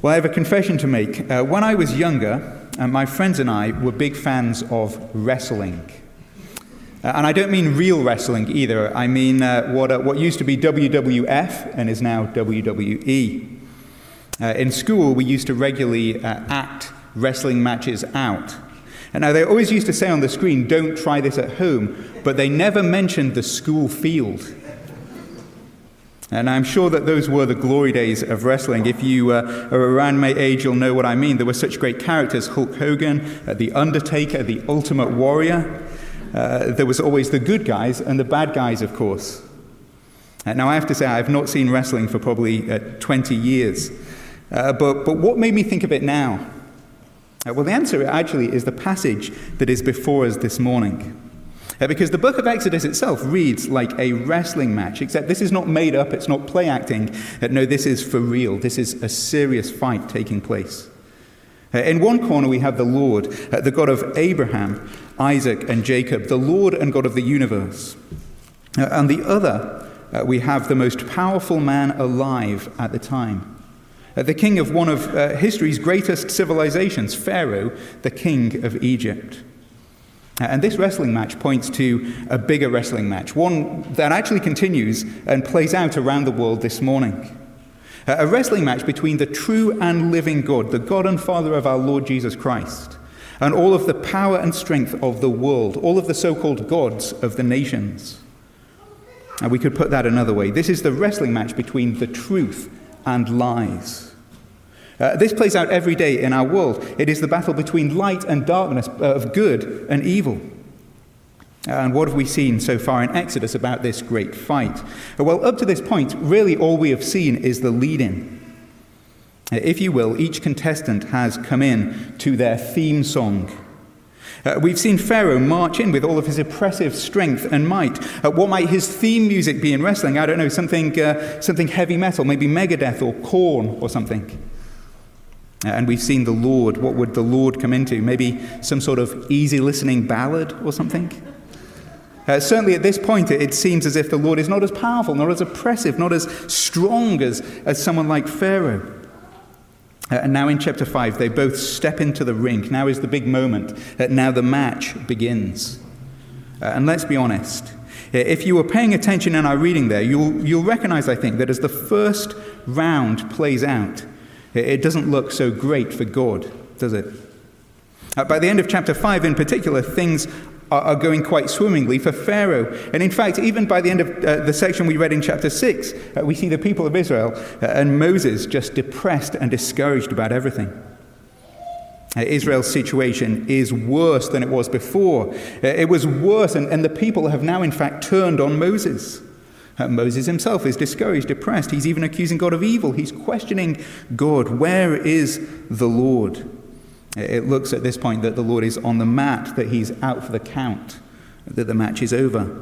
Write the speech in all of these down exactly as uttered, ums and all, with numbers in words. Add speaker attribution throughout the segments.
Speaker 1: Well, I have a confession to make. Uh, when I was younger, uh, my friends and I were big fans of wrestling. Uh, and I don't mean real wrestling either. I mean uh, what, uh, what used to be W W F and is now W W E. Uh, in school, we used to regularly uh, act wrestling matches out. And now they always used to say on the screen, "Don't try this at home," but they never mentioned the school field. And I'm sure that those were the glory days of wrestling. If you uh, are around my age, you'll know what I mean. There were such great characters: Hulk Hogan, uh, The Undertaker, The Ultimate Warrior. Uh, there was always the good guys and the bad guys, of course. Uh, now, I have to say, I've not seen wrestling for probably uh, twenty years. Uh, but, but what made me think of it now? Uh, well, the answer actually is the passage that is before us this morning. Uh, because the book of Exodus itself reads like a wrestling match, except this is not made up, it's not play acting. Uh, no, this is for real. This is a serious fight taking place. Uh, in one corner we have the Lord, uh, the God of Abraham, Isaac, and Jacob, the Lord and God of the universe. Uh, on the other, uh, we have the most powerful man alive at the time, uh, the king of one of uh, history's greatest civilizations, Pharaoh, the king of Egypt. And this wrestling match points to a bigger wrestling match, one that actually continues and plays out around the world this morning. A wrestling match between the true and living God, the God and Father of our Lord Jesus Christ, and all of the power and strength of the world, all of the so-called gods of the nations. And we could put that another way. This is the wrestling match between the truth and lies. Uh, this plays out every day in our world. It is the battle between light and darkness, uh, of good and evil. And what have we seen so far in Exodus about this great fight? Well, up to this point, really all we have seen is the lead-in. Uh, if you will, each contestant has come in to their theme song. Uh, we've seen Pharaoh march in with all of his oppressive strength and might. Uh, what might his theme music be in wrestling? I don't know, something, uh, something heavy metal, maybe Megadeth or Korn or something. And we've seen the Lord. What would the Lord come into? Maybe some sort of easy-listening ballad or something? Uh, certainly at this point, it, it seems as if the Lord is not as powerful, not as oppressive, not as strong as, as someone like Pharaoh. Uh, and now in chapter five, they both step into the ring. Now is the big moment. Uh, now the match begins. Uh, and let's be honest. If you were paying attention in our reading there, you'll, you'll recognize, I think, that as the first round plays out, it doesn't look so great for God, does it? Uh, by the end of chapter five in particular, things are, are going quite swimmingly for Pharaoh. And in fact, even by the end of uh, the section we read in chapter six, uh, we see the people of Israel uh, and Moses just depressed and discouraged about everything. Uh, Israel's situation is worse than it was before. Uh, it was worse, and, and the people have now in fact turned on Moses. Uh, Moses himself is discouraged, depressed. He's even accusing God of evil. He's questioning God. Where is the Lord? It looks at this point that the Lord is on the mat, that he's out for the count, that the match is over.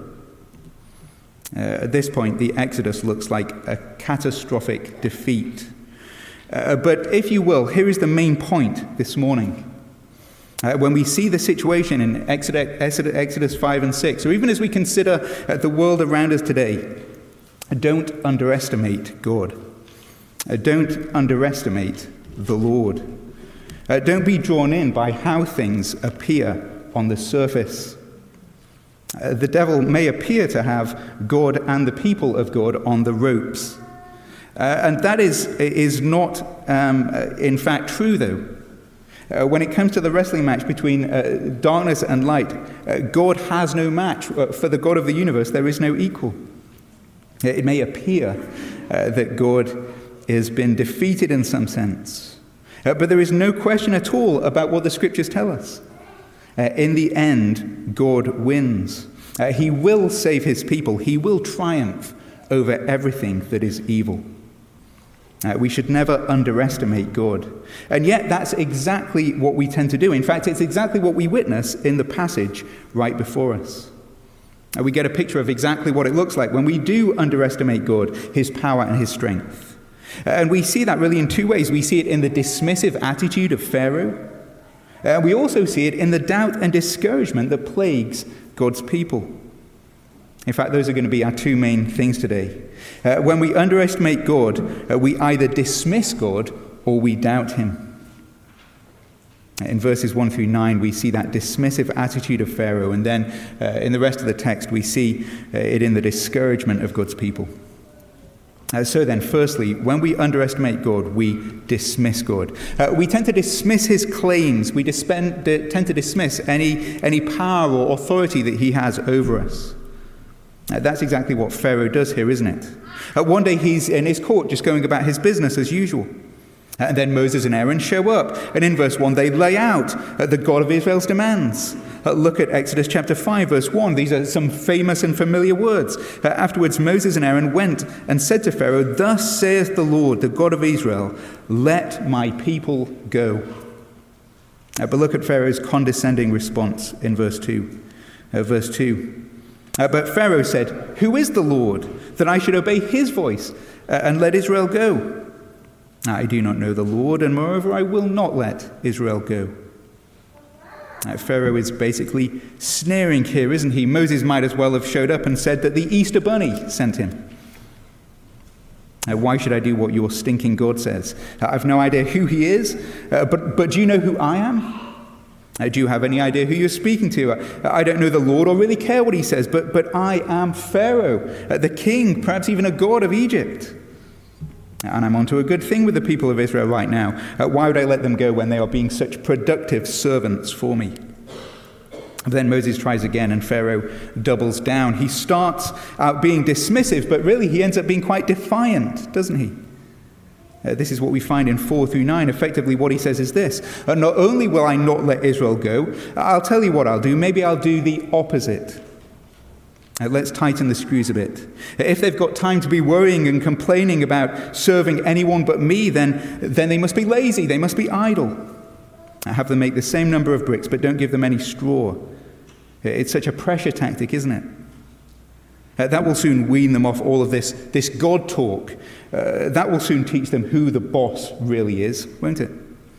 Speaker 1: Uh, at this point, the Exodus looks like a catastrophic defeat. Uh, but if you will, here is the main point this morning. Uh, when we see the situation in Exodus, Exodus five and six, or even as we consider uh, the world around us today, don't underestimate God. Uh, don't underestimate the Lord. Uh, don't be drawn in by how things appear on the surface. Uh, the devil may appear to have God and the people of God on the ropes. Uh, and that is, is not, um, in fact, true, though. Uh, when it comes to the wrestling match between uh, darkness and light, uh, God has no match. Uh, for the God of the universe, there is no equal. It may appear uh, that God has been defeated in some sense, uh, but there is no question at all about what the scriptures tell us. Uh, in the end, God wins. Uh, he will save his people. He will triumph over everything that is evil. Uh, we should never underestimate God. And yet that's exactly what we tend to do. In fact, it's exactly what we witness in the passage right before us. Uh, we get a picture of exactly what it looks like when we do underestimate God, his power and his strength. Uh, and we see that really in two ways. We see it in the dismissive attitude of Pharaoh. And uh, we also see it in the doubt and discouragement that plagues God's people. In fact, those are going to be our two main things today. Uh, when we underestimate God, uh, we either dismiss God or we doubt him. In verses one through nine, we see that dismissive attitude of Pharaoh, and then uh, in the rest of the text, we see uh, it in the discouragement of God's people. Uh, so then, firstly, when we underestimate God, we dismiss God. Uh, we tend to dismiss his claims. We dispen- d- tend to dismiss any, any power or authority that he has over us. Uh, that's exactly what Pharaoh does here, isn't it? Uh, one day he's in his court just going about his business as usual. Uh, and then Moses and Aaron show up. And in verse one, they lay out uh, the God of Israel's demands. Uh, look at Exodus chapter five, verse one. These are some famous and familiar words. Uh, afterwards, Moses and Aaron went and said to Pharaoh, "Thus saith the Lord, the God of Israel, let my people go." Uh, but look at Pharaoh's condescending response in verse two. Uh, verse two. Uh, but Pharaoh said, "Who is the Lord, that I should obey his voice uh, and let Israel go? I do not know the Lord, and moreover I will not let Israel go." Uh, Pharaoh is basically sneering here, isn't he? Moses might as well have showed up and said that the Easter Bunny sent him. Uh, why should I do what your stinking God says? Uh, I've no idea who he is, uh, but, but do you know who I am? Uh, do you have any idea who you're speaking to? Uh, I don't know the Lord or really care what he says, but, but I am Pharaoh, uh, the king, perhaps even a god of Egypt. And I'm onto a good thing with the people of Israel right now. Uh, why would I let them go when they are being such productive servants for me? But then Moses tries again, and Pharaoh doubles down. He starts out being dismissive, but really he ends up being quite defiant, doesn't he? Uh, this is what we find in four through nine. Effectively, what he says is this: uh, not only will I not let Israel go, I'll tell you what I'll do. Maybe I'll do the opposite. Uh, let's tighten the screws a bit. If they've got time to be worrying and complaining about serving anyone but me, then, then they must be lazy, they must be idle. I have them make the same number of bricks, but don't give them any straw. It's such a pressure tactic, isn't it? Uh, that will soon wean them off all of this, this God talk. Uh, that will soon teach them who the boss really is, won't it?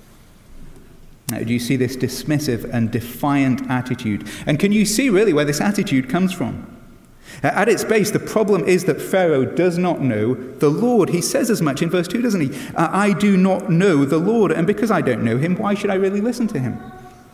Speaker 1: Now, do you see this dismissive and defiant attitude? And can you see really where this attitude comes from? At its base, the problem is that Pharaoh does not know the Lord. He says as much in verse two, doesn't he? I do not know the Lord, and because I don't know him, why should I really listen to him?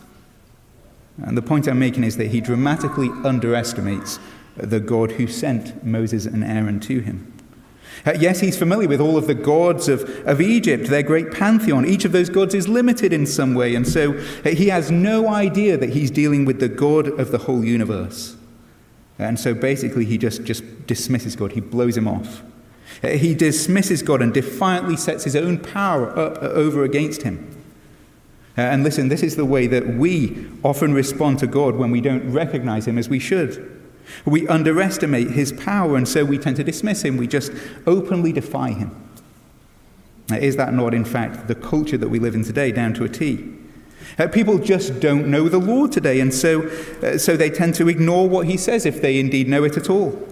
Speaker 1: And the point I'm making is that he dramatically underestimates the God who sent Moses and Aaron to him. Uh, yes, he's familiar with all of the gods of, of Egypt, their great pantheon. Each of those gods is limited in some way, and so uh, he has no idea that he's dealing with the God of the whole universe. And so basically he just, just dismisses God. He blows him off. Uh, he dismisses God and defiantly sets his own power up uh, over against him. Uh, and listen, this is the way that we often respond to God when we don't recognize him as we should. We underestimate his power, and so we tend to dismiss him. We just openly defy him. Now, is that not, in fact, the culture that we live in today, down to a T? Uh, people just don't know the Lord today, and so, uh, so they tend to ignore what he says, if they indeed know it at all.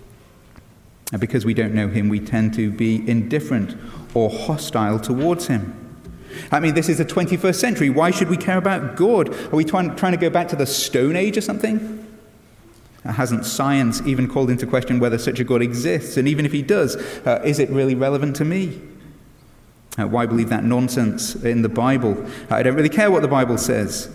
Speaker 1: And because we don't know him, we tend to be indifferent or hostile towards him. I mean, this is the twenty-first century. Why should we care about God? Are we trying, trying to go back to the Stone Age or something? Hasn't science even called into question whether such a God exists? And even if he does, uh, is it really relevant to me? Uh, why believe that nonsense in the Bible? I don't really care what the Bible says.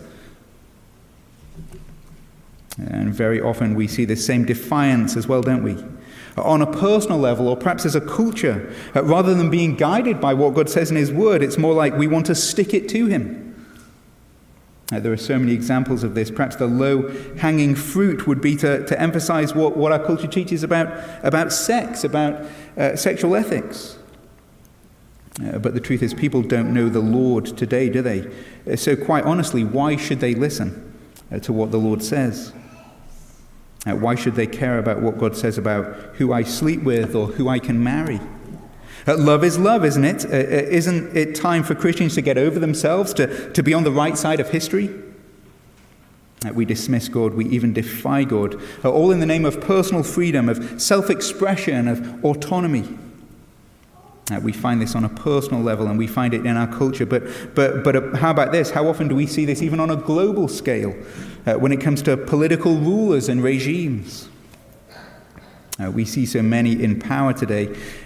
Speaker 1: And very often we see this same defiance as well, don't we? On a personal level, or perhaps as a culture, uh, rather than being guided by what God says in his word, it's more like we want to stick it to him. Uh, there are so many examples of this. Perhaps the low-hanging fruit would be to, to emphasize what, what our culture teaches about, about sex, about uh, sexual ethics. Uh, but the truth is, people don't know the Lord today, do they? Uh, so quite honestly, why should they listen uh, to what the Lord says? Uh, why should they care about what God says about who I sleep with or who I can marry? Uh, love is love, isn't it? Uh, uh, isn't it time for Christians to get over themselves, to, to be on the right side of history? Uh, we dismiss God, we even defy God, uh, all in the name of personal freedom, of self-expression, of autonomy. Uh, we find this on a personal level, and we find it in our culture. But, but, but uh, how about this? How often do we see this even on a global scale uh, when it comes to political rulers and regimes? Uh, we see so many in power today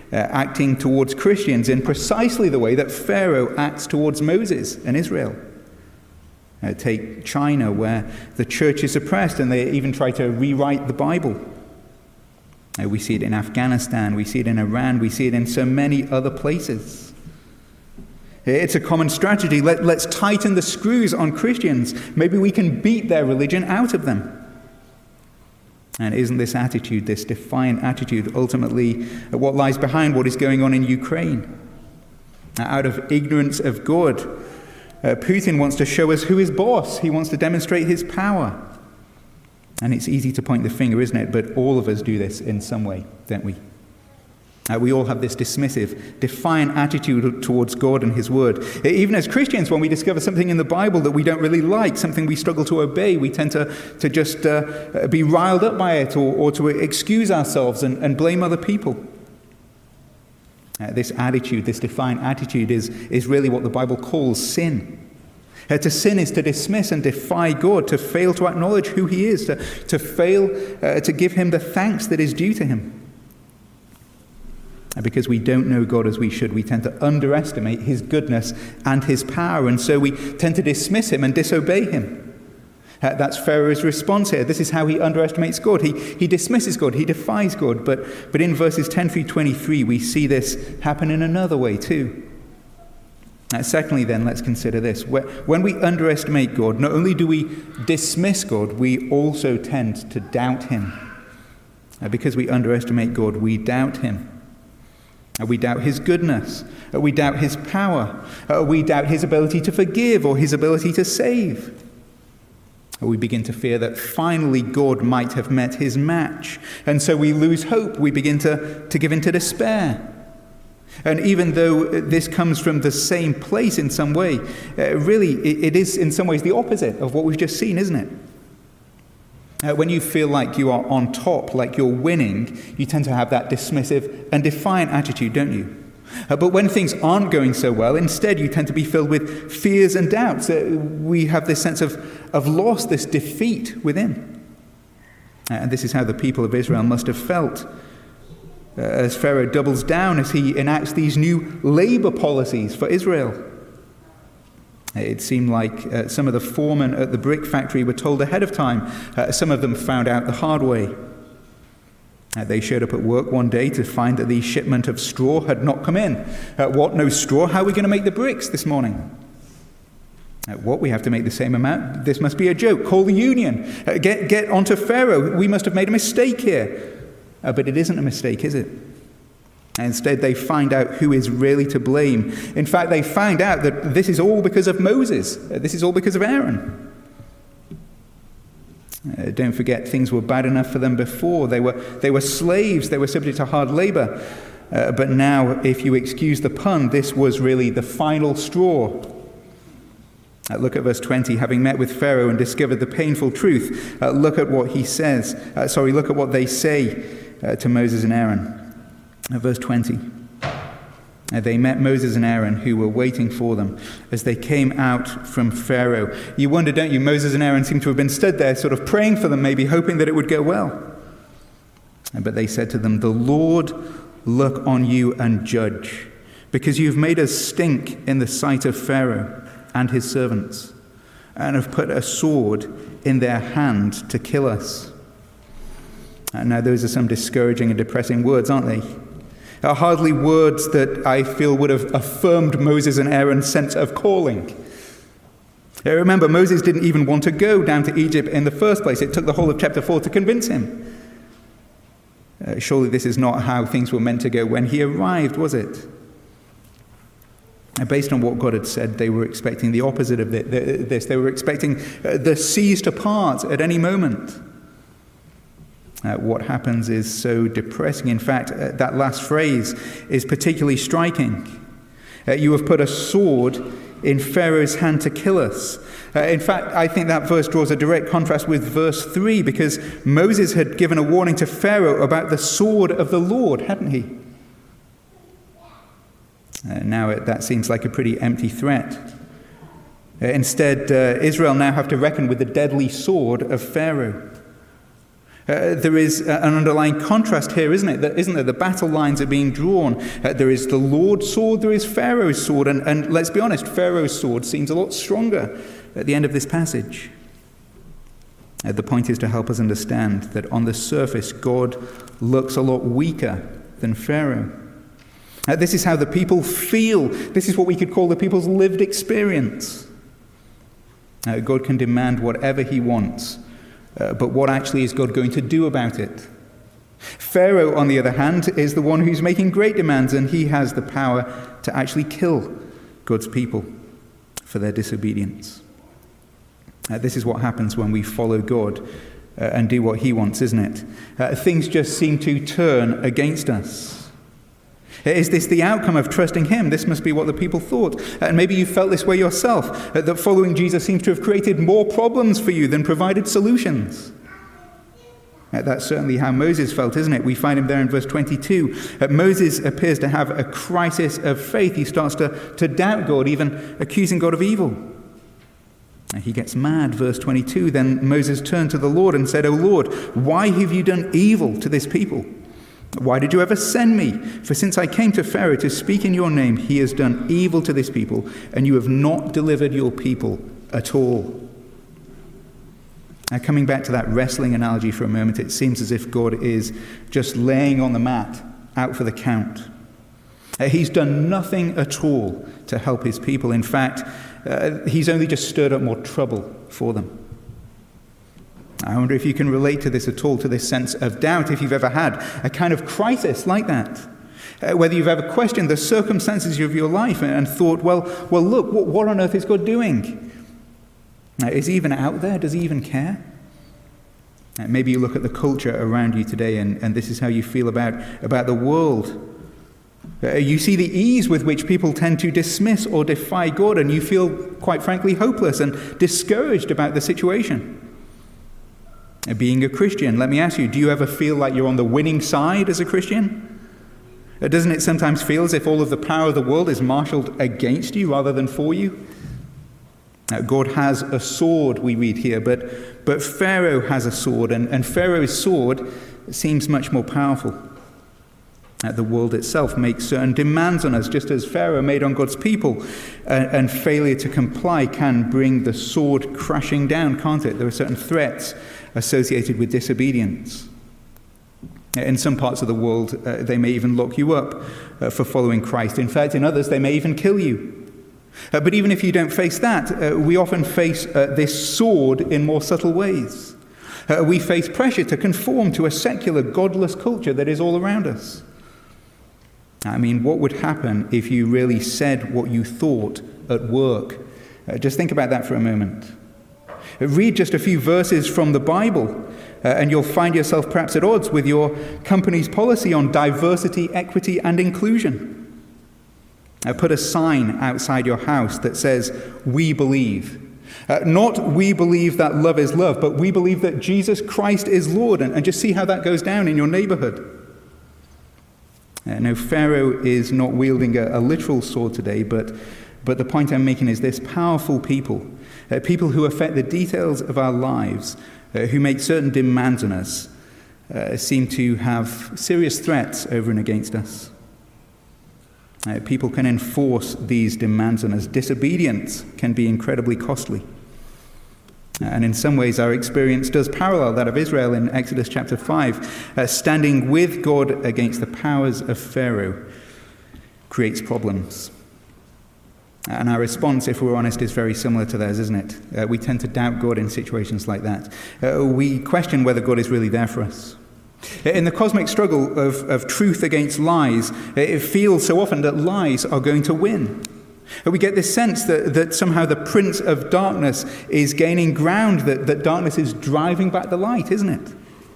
Speaker 1: uh, acting towards Christians in precisely the way that Pharaoh acts towards Moses and Israel. Uh, take China, where the church is oppressed and they even try to rewrite the Bible. Uh, we see it in Afghanistan, we see it in Iran, we see it in so many other places. It's a common strategy. Let, let's tighten the screws on Christians. Maybe we can beat their religion out of them. And isn't this attitude, this defiant attitude, ultimately what lies behind what is going on in Ukraine? Out of ignorance of God, uh, Putin wants to show us who is boss. He wants to demonstrate his power. And it's easy to point the finger, isn't it? But all of us do this in some way, don't we? Uh, we all have this dismissive, defiant attitude towards God and his word. Even as Christians, when we discover something in the Bible that we don't really like, something we struggle to obey, we tend to, to just uh, be riled up by it or, or to excuse ourselves and, and blame other people. Uh, this attitude, this defiant attitude is, is really what the Bible calls sin. Uh, to sin is to dismiss and defy God, to fail to acknowledge who he is, to, to fail uh, to give him the thanks that is due to him. Because we don't know God as we should, we tend to underestimate his goodness and his power, and so we tend to dismiss him and disobey him. Uh, that's Pharaoh's response here. This is how he underestimates God. He, he dismisses God, he defies God, but, but in verses ten through twenty-three we see this happen in another way too. Uh, secondly then, let's consider this. When we underestimate God, not only do we dismiss God, we also tend to doubt him. Uh, because we underestimate God, we doubt him. We doubt his goodness. We doubt his power. We doubt his ability to forgive or his ability to save. We begin to fear that finally God might have met his match. And so we lose hope. We begin to, to give in to despair. And even though this comes from the same place in some way, uh, really it, it is in some ways the opposite of what we've just seen, isn't it? Uh, when you feel like you are on top, like you're winning, you tend to have that dismissive and defiant attitude, don't you? Uh, but when things aren't going so well, instead you tend to be filled with fears and doubts. Uh, we have this sense of, of loss, this defeat within. Uh, and this is how the people of Israel must have felt uh, as Pharaoh doubles down, as he enacts these new labor policies for Israel. It seemed like uh, some of the foremen at the brick factory were told ahead of time. Uh, some of them found out the hard way. Uh, they showed up at work one day to find that the shipment of straw had not come in. Uh, what, no straw? How are we going to make the bricks this morning? Uh, what, we have to make the same amount? This must be a joke. Call the union. Uh, get, get onto Pharaoh. We must have made a mistake here. Uh, but it isn't a mistake, is it? Instead, they find out who is really to blame. In fact, they find out that this is all because of Moses. This is all because of Aaron. Uh, don't forget, things were bad enough for them before. They were, they were slaves. They were subject to hard labor. Uh, but now, if you excuse the pun, this was really the final straw. Uh, look at verse twenty. Having met with Pharaoh and discovered the painful truth, uh, look at what he says. Uh, sorry, look at what they say uh, to Moses and Aaron. Verse twenty, they met Moses and Aaron, who were waiting for them as they came out from Pharaoh. You wonder, don't you, Moses and Aaron seem to have been stood there sort of praying for them, maybe hoping that it would go well. But they said to them, "The Lord look on you and judge, because you've made us stink in the sight of Pharaoh and his servants, and have put a sword in their hand to kill us." And now those are some discouraging and depressing words, aren't they? Are hardly words that I feel would have affirmed Moses and Aaron's sense of calling. Remember, Moses didn't even want to go down to Egypt in the first place. It took the whole of chapter four to convince him. Uh, surely this is not how things were meant to go when he arrived, was it? And based on what God had said, they were expecting the opposite of this. They were expecting the seas to part at any moment. Uh, what happens is so depressing. In fact, uh, that last phrase is particularly striking. Uh, you have put a sword in Pharaoh's hand to kill us. Uh, in fact, I think that verse draws a direct contrast with verse three, because Moses had given a warning to Pharaoh about the sword of the Lord, hadn't he? Uh, now it, that seems like a pretty empty threat. Uh, instead, uh, Israel now have to reckon with the deadly sword of Pharaoh. Uh, there is uh, an underlying contrast here, isn't it? That, isn't there? The battle lines are being drawn. Uh, there is the Lord's sword, there is Pharaoh's sword. And, and let's be honest, Pharaoh's sword seems a lot stronger at the end of this passage. Uh, the point is to help us understand that on the surface, God looks a lot weaker than Pharaoh. Uh, this is how the people feel. This is what we could call the people's lived experience. Uh, God can demand whatever he wants. Uh, but what actually is God going to do about it? Pharaoh, on the other hand, is the one who's making great demands, and he has the power to actually kill God's people for their disobedience. Uh, this is what happens when we follow God uh, and do what he wants, isn't it? Uh, things just seem to turn against us. Is this the outcome of trusting him? This must be what the people thought. And maybe you felt this way yourself, that following Jesus seems to have created more problems for you than provided solutions. That's certainly how Moses felt, isn't it? We find him there in verse twenty-two. Moses appears to have a crisis of faith. He starts to, to doubt God, even accusing God of evil. He gets mad, verse twenty-two. Then Moses turned to the Lord and said, "O Lord, why have you done evil to this people? Why did you ever send me? For since I came to Pharaoh to speak in your name, he has done evil to this people, and you have not delivered your people at all." Now, coming back to that wrestling analogy for a moment, it seems as if God is just laying on the mat, out for the count. He's done nothing at all to help his people. In fact, uh, he's only just stirred up more trouble for them. I wonder if you can relate to this at all, to this sense of doubt, if you've ever had a kind of crisis like that. Uh, whether you've ever questioned the circumstances of your life and, and thought, well, well, look, what, what on earth is God doing? Uh, is he even out there? Does he even care? Uh, maybe you look at the culture around you today and, and this is how you feel about, about the world. Uh, you see the ease with which people tend to dismiss or defy God, and you feel, quite frankly, hopeless and discouraged about the situation. Being a Christian, let me ask you, do you ever feel like you're on the winning side as a Christian? Doesn't it sometimes feel as if all of the power of the world is marshaled against you rather than for you? Now, God has a sword, we read here, but, but Pharaoh has a sword, and, and Pharaoh's sword seems much more powerful. Uh, the world itself makes certain demands on us, just as Pharaoh made on God's people, uh, and failure to comply can bring the sword crashing down, can't it? There are certain threats associated with disobedience. In some parts of the world, uh, they may even lock you up uh, for following Christ. In fact, in others, they may even kill you. Uh, but even if you don't face that, uh, we often face uh, this sword in more subtle ways. Uh, we face pressure to conform to a secular, godless culture that is all around us. I mean, what would happen if you really said what you thought at work? Uh, just think about that for a moment. Uh, read just a few verses from the Bible, uh, and you'll find yourself perhaps at odds with your company's policy on diversity, equity, and inclusion. Uh, put a sign outside your house that says, "We believe." Uh, not "we believe that love is love," but "we believe that Jesus Christ is Lord," and, and just see how that goes down in your neighborhood. Uh, no, Pharaoh is not wielding a, a literal sword today, but, but the point I'm making is this: powerful people, uh, people who affect the details of our lives, uh, who make certain demands on us, uh, seem to have serious threats over and against us. Uh, people can enforce these demands on us. Disobedience can be incredibly costly. And in some ways, our experience does parallel that of Israel in Exodus chapter five. Uh, standing with God against the powers of Pharaoh creates problems. And our response, if we're honest, is very similar to theirs, isn't it? Uh, we tend to doubt God in situations like that. Uh, we question whether God is really there for us. In the cosmic struggle of, of truth against lies, it feels so often that lies are going to win. We get this sense that, that somehow the prince of darkness is gaining ground, that, that darkness is driving back the light, isn't it?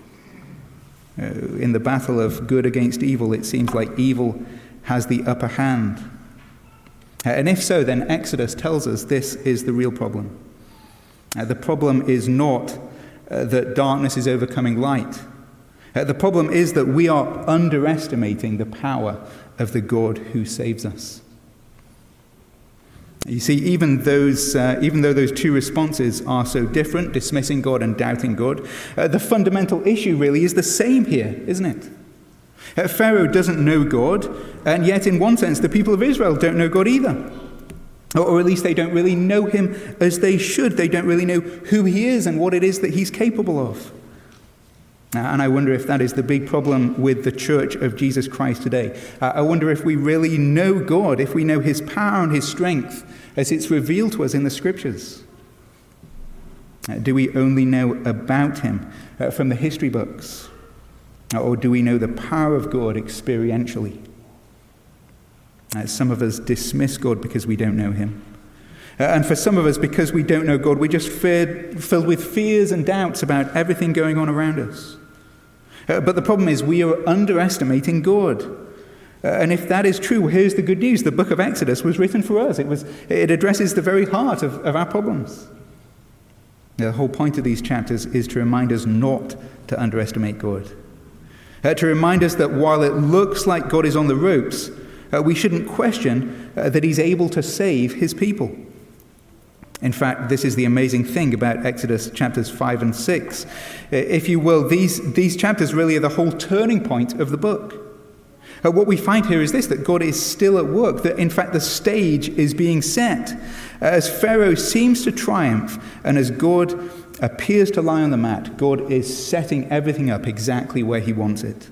Speaker 1: Uh, in the battle of good against evil, it seems like evil has the upper hand. Uh, and if so, then Exodus tells us this is the real problem. Uh, the problem is not uh, that darkness is overcoming light. Uh, the problem is that we are underestimating the power of the God who saves us. You see, even those, uh, even though those two responses are so different, dismissing God and doubting God, uh, the fundamental issue really is the same here, isn't it? Uh, Pharaoh doesn't know God, and yet in one sense the people of Israel don't know God either. Or, or at least they don't really know him as they should. They don't really know who he is and what it is that he's capable of. And I wonder if that is the big problem with the church of Jesus Christ today. I wonder if we really know God, if we know his power and his strength as it's revealed to us in the scriptures. Do we only know about him from the history books? Or do we know the power of God experientially? Some of us dismiss God because we don't know him. And for some of us, because we don't know God, we're just feared, filled with fears and doubts about everything going on around us. Uh, but the problem is we are underestimating God. Uh, and if that is true, here's the good news. The book of Exodus was written for us. It was, it addresses the very heart of, of our problems. The whole point of these chapters is to remind us not to underestimate God. Uh, to remind us that while it looks like God is on the ropes, uh, we shouldn't question uh, that he's able to save his people. In fact, this is the amazing thing about Exodus chapters five and six. If you will, these, these chapters really are the whole turning point of the book. Uh, what we find here is this, that God is still at work, that in fact the stage is being set. As Pharaoh seems to triumph, and as God appears to lie on the mat, God is setting everything up exactly where he wants it.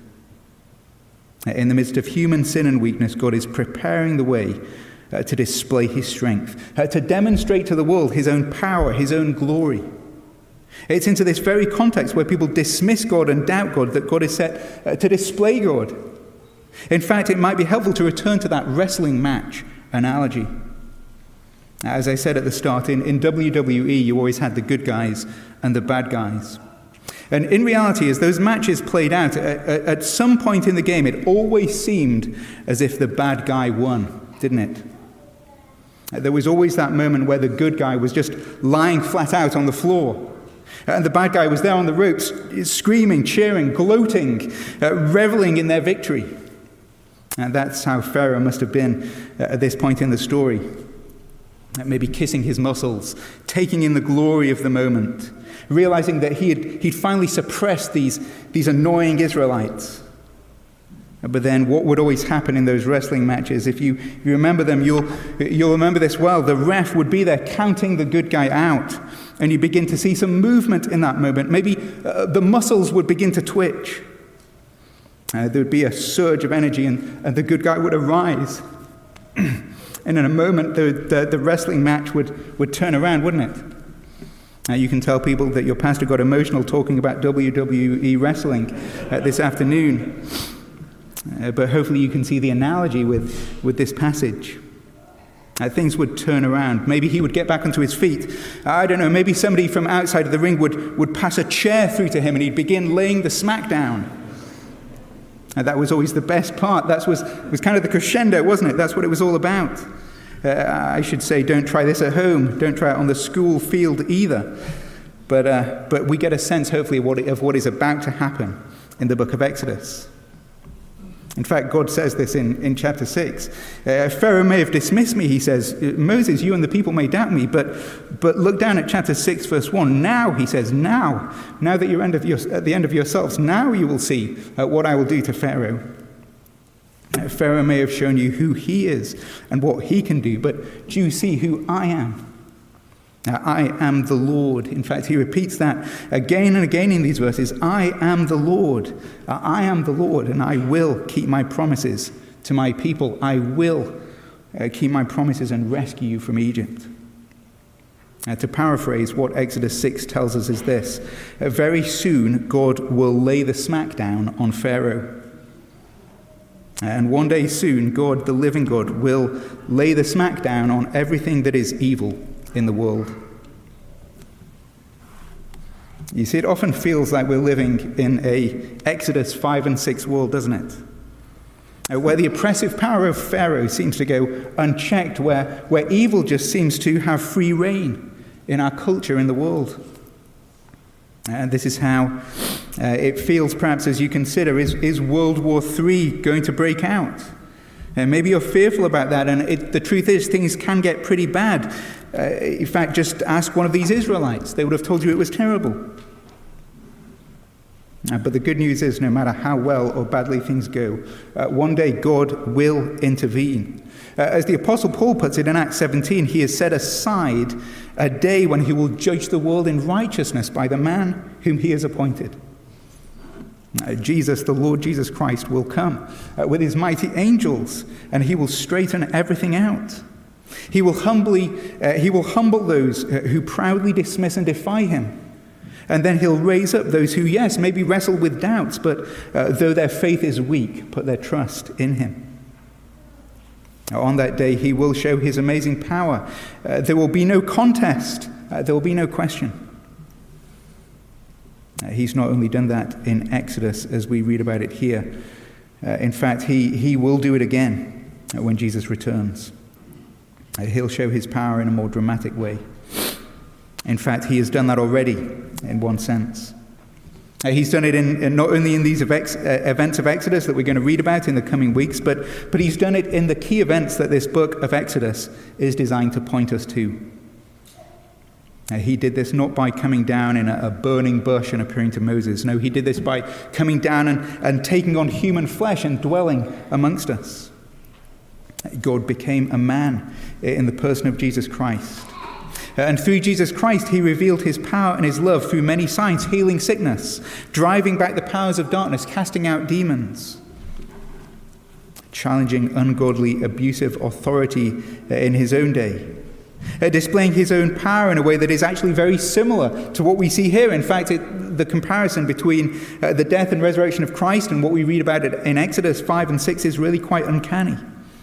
Speaker 1: In the midst of human sin and weakness, God is preparing the way Uh, to display his strength, uh, to demonstrate to the world his own power, his own glory. It's into this very context where people dismiss God and doubt God that God is set uh, to display God. In fact, it might be helpful to return to that wrestling match analogy. As I said at the start, in, in W W E, you always had the good guys and the bad guys. And in reality, as those matches played out, at, at some point in the game, it always seemed as if the bad guy won, didn't it? There was always that moment where the good guy was just lying flat out on the floor. And the bad guy was there on the ropes, screaming, cheering, gloating, uh, reveling in their victory. And that's how Pharaoh must have been at this point in the story. Maybe kissing his muscles, taking in the glory of the moment, realizing that he had, he'd finally suppressed these, these annoying Israelites. But then what would always happen in those wrestling matches, if you, if you remember them, you'll, you'll remember this well. The ref would be there counting the good guy out. And you begin to see some movement in that moment. Maybe uh, the muscles would begin to twitch. Uh, there would be a surge of energy and, and the good guy would arise. And in a moment, the, the, the wrestling match would, would turn around, wouldn't it? Uh, you can tell people that your pastor got emotional talking about W W E wrestling uh, this afternoon. Uh, but hopefully you can see the analogy with, with this passage. Uh, things would turn around. Maybe he would get back onto his feet. I don't know, maybe somebody from outside of the ring would, would pass a chair through to him and he'd begin laying the smack down. And that was always the best part. That was, was kind of the crescendo, wasn't it? That's what it was all about. Uh, I should say, don't try this at home. Don't try it on the school field either. But, uh, but we get a sense, hopefully, of what, it, of what is about to happen in the book of Exodus. In fact, God says this in, in chapter six. Uh, Pharaoh may have dismissed me, he says. Moses, you and the people may doubt me, but but look down at chapter six, verse one. Now, he says, now, now that you're end of your, at the end of yourselves, now you will see uh, what I will do to Pharaoh. Uh, Pharaoh may have shown you who he is and what he can do, but do you see who I am? Uh, I am the Lord. In fact, he repeats that again and again in these verses. I am the Lord. Uh, I am the Lord, and I will keep my promises to my people. I will uh, keep my promises and rescue you from Egypt. Uh, to paraphrase, what Exodus six tells us is this. Uh, very soon, God will lay the smackdown on Pharaoh. And one day soon, God, the living God, will lay the smackdown on everything that is evil in the world. You see, it often feels like we're living in a Exodus five and six world, doesn't it? Uh, where the oppressive power of Pharaoh seems to go unchecked, where, where evil just seems to have free reign in our culture, in the world. And this is how uh, it feels, perhaps, as you consider, is, is World War Three going to break out? And maybe you're fearful about that, and it, the truth is things can get pretty bad. Uh, in fact, just ask one of these Israelites. They would have told you it was terrible. Uh, but the good news is, no matter how well or badly things go, uh, one day God will intervene. Uh, as the Apostle Paul puts it in Acts seventeen, he has set aside a day when he will judge the world in righteousness by the man whom he has appointed. Uh, Jesus, the Lord Jesus Christ, will come uh, with his mighty angels, and he will straighten everything out. He will humbly, uh, he will humble those uh, who proudly dismiss and defy him. And then he'll raise up those who, yes, maybe wrestle with doubts, but uh, though their faith is weak, put their trust in him. Now, on that day, he will show his amazing power. Uh, there will be no contest. Uh, there will be no question. Uh, he's not only done that in Exodus, as we read about it here. Uh, in fact, he, he will do it again uh, when Jesus returns. Uh, he'll show his power in a more dramatic way. In fact, he has done that already, in one sense. Uh, he's done it in, in not only in these evex, uh, events of Exodus that we're going to read about in the coming weeks, but, but he's done it in the key events that this book of Exodus is designed to point us to. Uh, he did this not by coming down in a, a burning bush and appearing to Moses. No, he did this by coming down and, and taking on human flesh and dwelling amongst us. God became a man in the person of Jesus Christ. And through Jesus Christ, he revealed his power and his love through many signs, healing sickness, driving back the powers of darkness, casting out demons, challenging ungodly, abusive authority in his own day, displaying his own power in a way that is actually very similar to what we see here. In fact, it, the comparison between uh, the death and resurrection of Christ and what we read about it in Exodus five and six is really quite uncanny.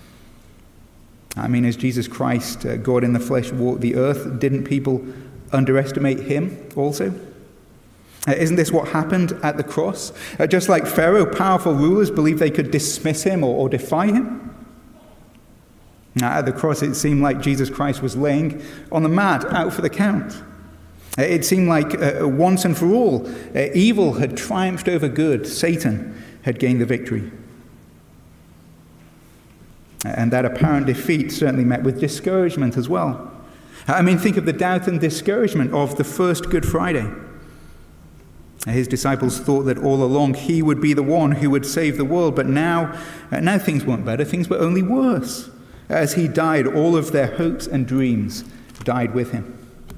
Speaker 1: I mean, as Jesus Christ, uh, God in the flesh, walked the earth, didn't people underestimate him also? Uh, isn't this what happened at the cross? Uh, just like Pharaoh, powerful rulers believed they could dismiss him or, or defy him. Now, at the cross, it seemed like Jesus Christ was laying on the mat, out for the count. Uh, it seemed like uh, once and for all, uh, evil had triumphed over good. Satan had gained the victory. And that apparent defeat certainly met with discouragement as well. I mean, think of the doubt and discouragement of the first Good Friday. His disciples thought that all along he would be the one who would save the world, but now, now things weren't better, things were only worse. As he died, all of their hopes and dreams died with him.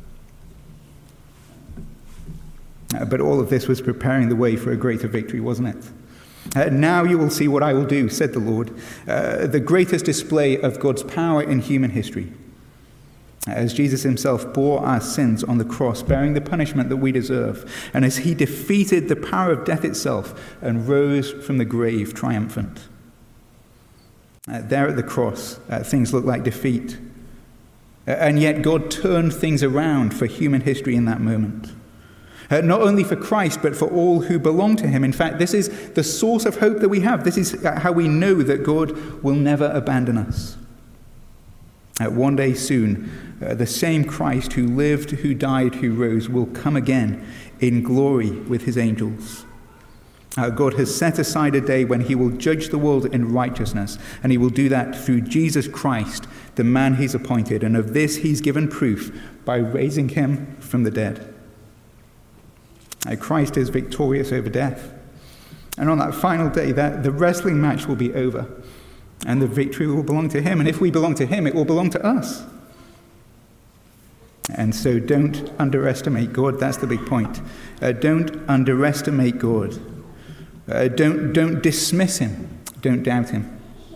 Speaker 1: But all of this was preparing the way for a greater victory, wasn't it? Uh, now you will see what I will do, said the Lord, uh, the greatest display of God's power in human history. As Jesus himself bore our sins on the cross, bearing the punishment that we deserve, and as he defeated the power of death itself and rose from the grave triumphant. Uh, there at the cross, uh, things look like defeat. Uh, and yet God turned things around for human history in that moment. Uh, not only for Christ, but for all who belong to him. In fact, this is the source of hope that we have. This is how we know that God will never abandon us. Uh, one day soon, uh, the same Christ who lived, who died, who rose, will come again in glory with his angels. Uh, God has set aside a day when he will judge the world in righteousness, and he will do that through Jesus Christ, the man he's appointed. And of this he's given proof by raising him from the dead. Christ is victorious over death. And on that final day, that the wrestling match will be over. And the victory will belong to him. And if we belong to him, it will belong to us. And so don't underestimate God. That's the big point. Uh, don't underestimate God. Uh, don't, don't dismiss him. Don't doubt him.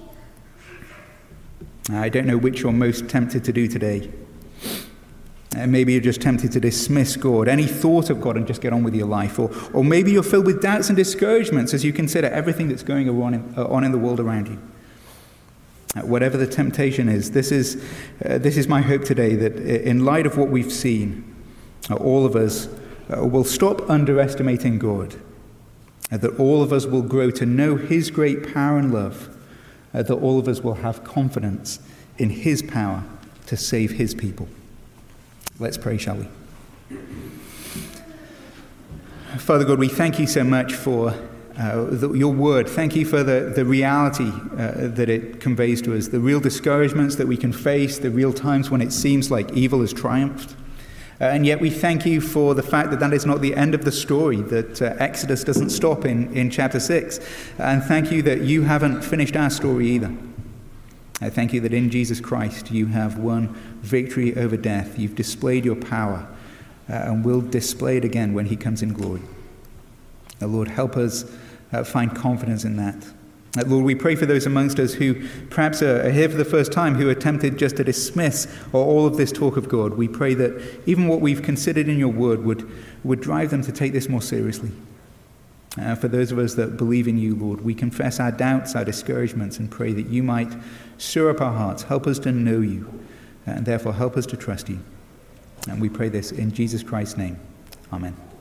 Speaker 1: I don't know which you're most tempted to do today. And maybe you're just tempted to dismiss God, any thought of God, and just get on with your life. Or, or maybe you're filled with doubts and discouragements as you consider everything that's going on in, uh, on in the world around you. Uh, whatever the temptation is, this is, uh, this is my hope today, that in light of what we've seen, uh, all of us uh, will stop underestimating God, uh, that all of us will grow to know his great power and love, uh, that all of us will have confidence in his power to save his people. Let's pray, shall we? Father God, we thank you so much for uh, the, your word. Thank you for the, the reality uh, that it conveys to us, the real discouragements that we can face, the real times when it seems like evil has triumphed. Uh, and yet we thank you for the fact that that is not the end of the story, that uh, Exodus doesn't stop in, in chapter six. And thank you that you haven't finished our story either. I thank you that in Jesus Christ you have won victory over death. You've displayed your power uh, and will display it again when he comes in glory. Uh, Lord, help us uh, find confidence in that. Uh, Lord, we pray for those amongst us who perhaps are here for the first time, who are tempted just to dismiss all of this talk of God. We pray that even what we've considered in your word would, would drive them to take this more seriously. Uh, for those of us that believe in you, Lord, we confess our doubts, our discouragements, and pray that you might stir up our hearts, help us to know you, and therefore help us to trust you. And we pray this in Jesus Christ's name. Amen.